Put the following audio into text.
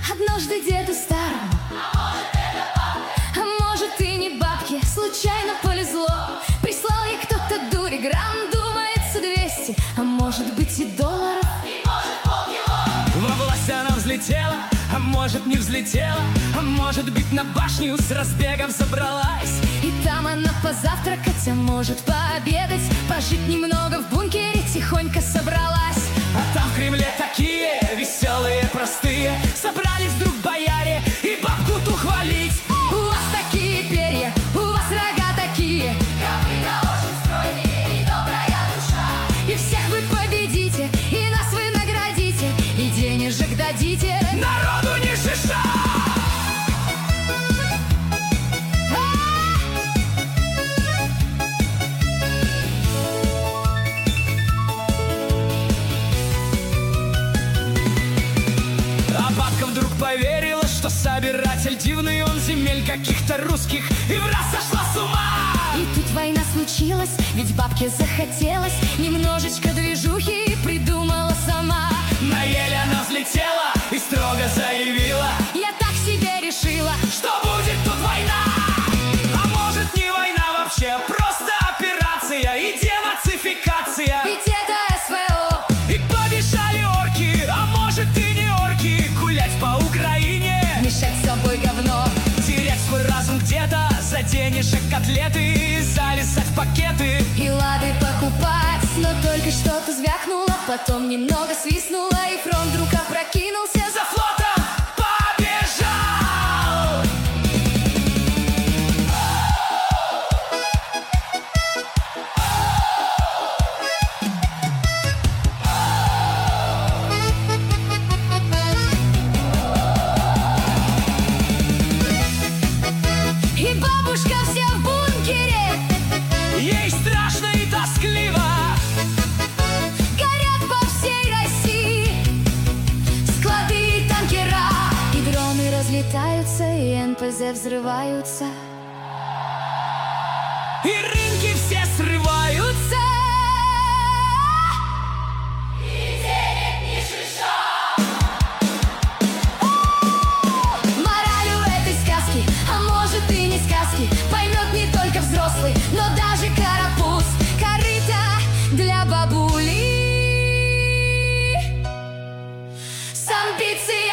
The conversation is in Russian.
однажды деду старому. А может и не бабке, случайно повезло. Прислал ей кто-то дури, грамм, думается 200, а может быть и долларов. Во власть она взлетела, а может не взлетела, а может быть на башню с разбегом забралась. И там она позавтракать, а может пообедать, пожить немного в бункере тихонько собралась. А там в Кремле такие веселые, простые, собрались вдруг бояре и бабку ту хвалить. У вас такие перья, у вас рога такие, Копыта очень стройные и добрая душа. и всех вы победите, и нас вы наградите, и денежек дадите. Народу не шиша! А бабка вдруг поверила, что собиратель дивный он земель каких-то русских, и в раз сошла с ума. И тут война случилась, ведь бабке захотелось немножечко движухи, и придумала сама. На ель она взлетела и строго заявила: Я так себе решила, что будет тут война. А может не война вообще, просто операция и денацификация. ведь это СВО. И побежали орки, а может и не орки, гулять по Украине, Мешать с собой говно, терять свой разум где-то, за денежек котлеты, залезать в пакеты. и лады покупать. Но только что-то звякнуло, потом немного свистнуло, и фронт вдруг опрокинулся. За флотом побежал. И бабушка вся в бункере, Ей страшно и тоскливо. горят по всей России склады и танкера, и дроны разлетаются, и НПЗ взрываются, И рынки все срываются. Мораль у этой сказки, а может и не сказки, поймет не только взрослый, но даже карапуз. Корыто для бабули с амбицией